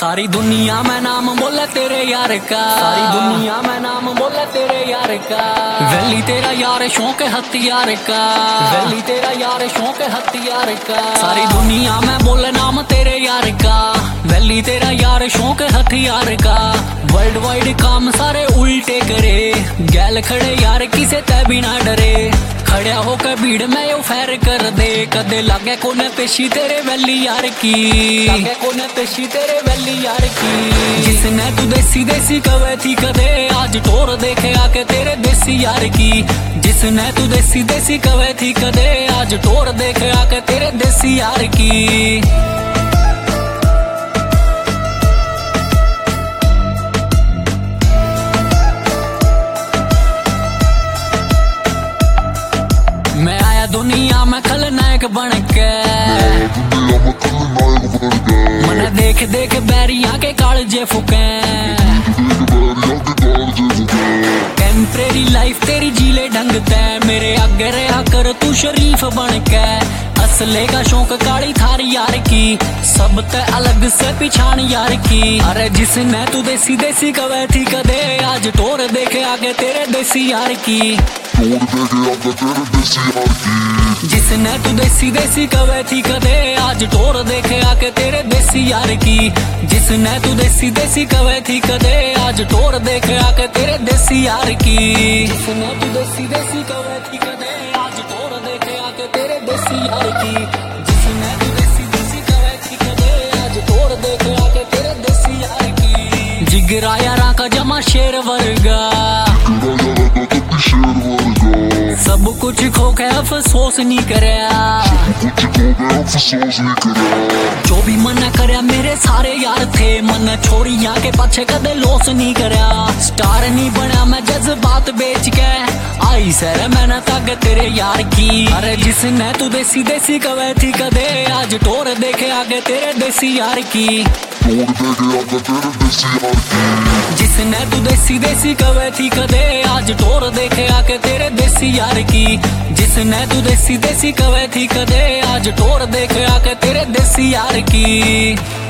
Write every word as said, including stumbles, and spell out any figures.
सारी दुनिया में नाम बोले तेरे यार का, सारी दुनिया में नाम बोले तेरे यार का। वैली तेरा यार शौक हथियार का, वैली तेरा यार शौक हथियार का। सारी दुनिया में बोले नाम तेरे यार का, वैली तेरा यार शौक हथियार का। वर्ल्ड वाइड काम सारे उल्टे करे, गैल खड़े यार किसे तै भी ना डरे। खड़िया होकर भीड़ में यो फैर कर दे, कदे लागे कोने पेशी तेरे वैली यार की, लागे कोने पेशी तेरे वैली यार की। जिसने तू देसी देसी कवे थी कदे, आज टोर देखे आके तेरे देसी यार की। जिसने तू देसी देसी कवे थी कदे, आज टोर देखे आके तेरे देसी यार की। मैं आया दुनिया में खलनायक बन के, मने देख देख बैरिया के कालजे फुके। टेम्परेरी लाइफ तेरी जीले ढंग ते, मेरे आगे रहा कर तू शरीफ बन के। असले का शौक काली थारी यार की, सब ते अलग से पिछाण यार की। अरे जिसने तू देसी देसी कवे थी कदे, आज टोर देखे आगे तेरे देसी यार की, टोर देखे आगे तेरे देसी यार की। जिसने तू देसी देसी कवे थी कदे, आज टोर देखे आके तेरे देसी यार की। जिसने तू देसी देसी कवे थी कदे, आज टोर देखे आके तेरे देसी यार की। जिसने तू देसी देसी कवे थी कदे, आज टोर देखे आके तेरे देसी यार की। जिसने तू देसी देसी कवे थी कदे, आज टोर देखे आके तेरे देसी यार की। जिगरा यारा का जमा शेर वर्गा, सब कुछ खो के अफसोस नहीं करया, जो भी मन करया मेरे सारे यार थे। मन छोड़िया के पाछे कदे लॉस नहीं करया, स्टार नहीं बना मैं जज्बात बेच के। आई सर मैंने तक तेरे यार की। अरे जिसने तू देसी देसी कवे थी कदे, आज टोर देखे आगे तेरे देसी यार की, टोर देखे आगे तेरे देसी यार की। जिसने तू देसी देसी कवे थी कदे, आज टोर देखे आके तेरे देसी यार की। जिसने तू देसी देसी कवे थी कदे, आज टोर देखे आके तेरे देसी यार की।